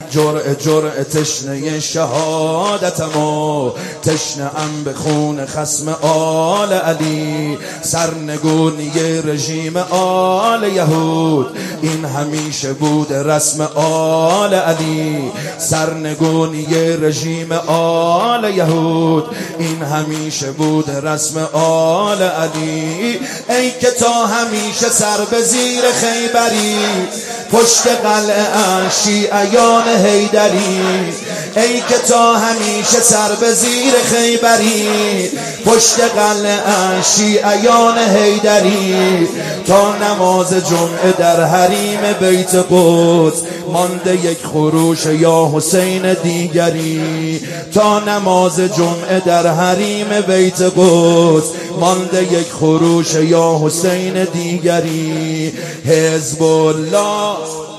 جرعه تشنه شهادتم و تشنه ام به خون خصم آل علی. سرنگونی رژیم آل یهود این همیشه بود رسم آل علی. سرنگونی رژیم آل یهود این همیشه بود رسم آل علی. ای که تا همیشه سر به زیر خیبری پشت قلعه شیعیان حیدری. ای که تا همیشه سر به زیر خیبری پشت قلعه شیعیان حیدری. تا نماز جمعه در حریم بیت قدس مانده یک خروش یا حسین دیگری. تا نماز جمعه در حریم بیت قدس مانده یک خروش یا حسین دیگری. حزب الله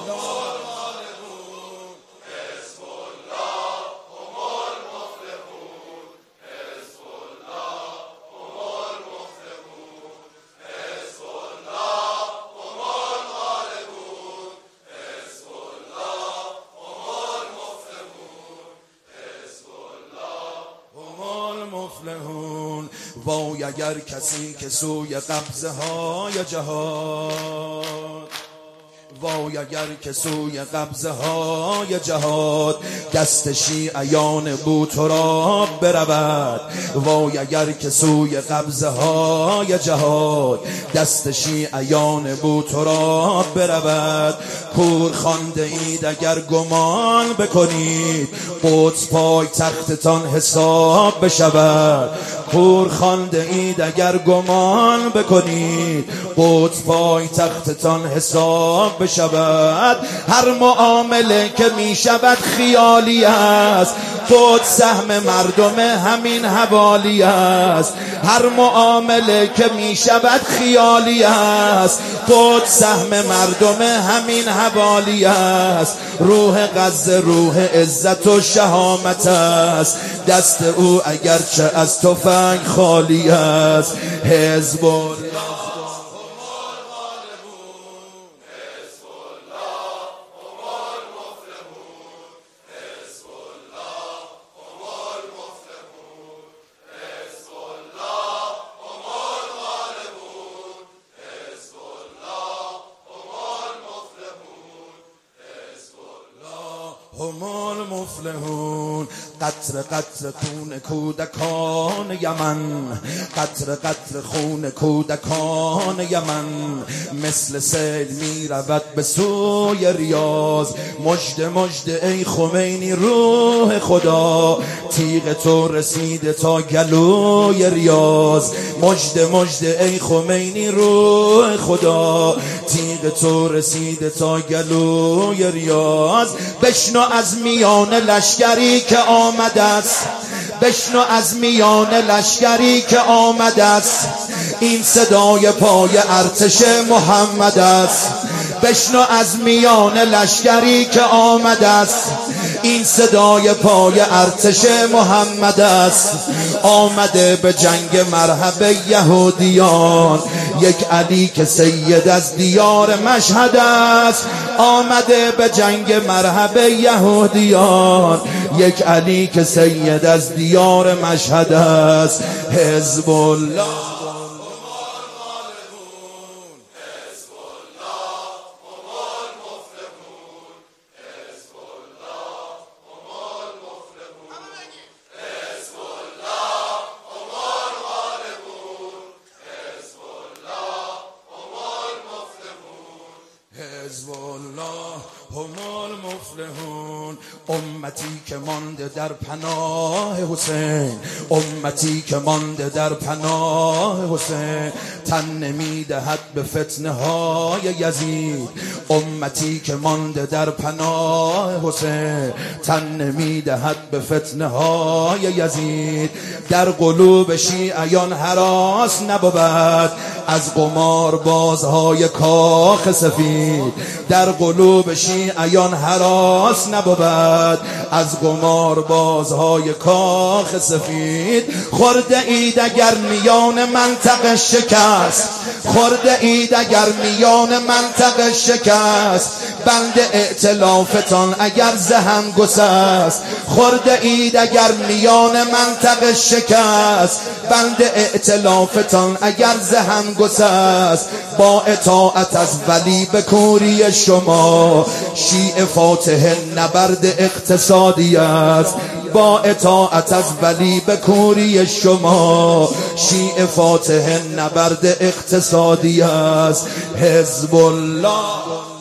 مفلحون. وای اگر کسی که سوی قبضه های جهاد، وای اگر که سوی قبضه های جهاد دست شیعیان بوتراب برود. وای اگر که سوی قبضه های جهاد دست شیعیان بوتراب برود. کور خوانده اید اگر گمان بکنید قدس پای تختتان حساب بشود. کور خوانده اید اگر گمان بکنید قدس پای تختتان حساب بشود. هر معامله که می شود خیالی است قدس سهم مردم همین حوالی است. هر معامله که می شود خیالی است قدس سهم مردم همین حوالی است. روح غزه روح عزت و شهامت است، دست او اگرچه از تفنگ خالی است. حزب الله هم المفلحون. قطر قطر خون کودکان یمن، قطر قطر خون کودکان یمن مثل سیل می رود به سوی ریاض. مژده مژده ای خمینی روح خدا، تیغ تو رسیده تا گلوی ریاض. مژده مژده ای خمینی روح خدا، تیغ تو رسیده تا گلوی ریاض. بشنو از میان لشکری که آمده است، بشنو از میان لشکری که آمده است، این صدای پای ارتش محمد است. بشنو از میان لشکری که آمده است، این صدای پای ارتش محمد است. آمده به جنگ مرحب یهودیان، یک علی که سید از دیار مشهد است. آمده به جنگ مرحب یهودیان، یک علی که سید از دیار مشهد است. حزب الله حزب الله هم المفلحون. امتی که مانده در پناه حسین، امتی که مانده در پناه حسین، تن نمیدهد به فتنه های یزید. امتی که مانده در پناه حسین، تن نمیدهد به فتنه های یزید. در قلوب شیعیان هراس نبود از قمار بازهای کاخ سفید. در قلوب شیعیان هراس نبود از قمار بازهای کاخ سفید. خورده اید اگر میان منطقه شکست، خورده اید اگر میان منطقه شکست، بند ائتلافتان اگر زهم گسست، خورده اید اگر میان منطقه شکست. بند ائتلافتان اگر زهم گسست، با اطاعت از ولی به کوری شما. شیعه فاتح نبرد اقتصادی است، با اطاعت از ولی به کوری شما. شیعه فاتح نبرد اقتصادی است. حزب الله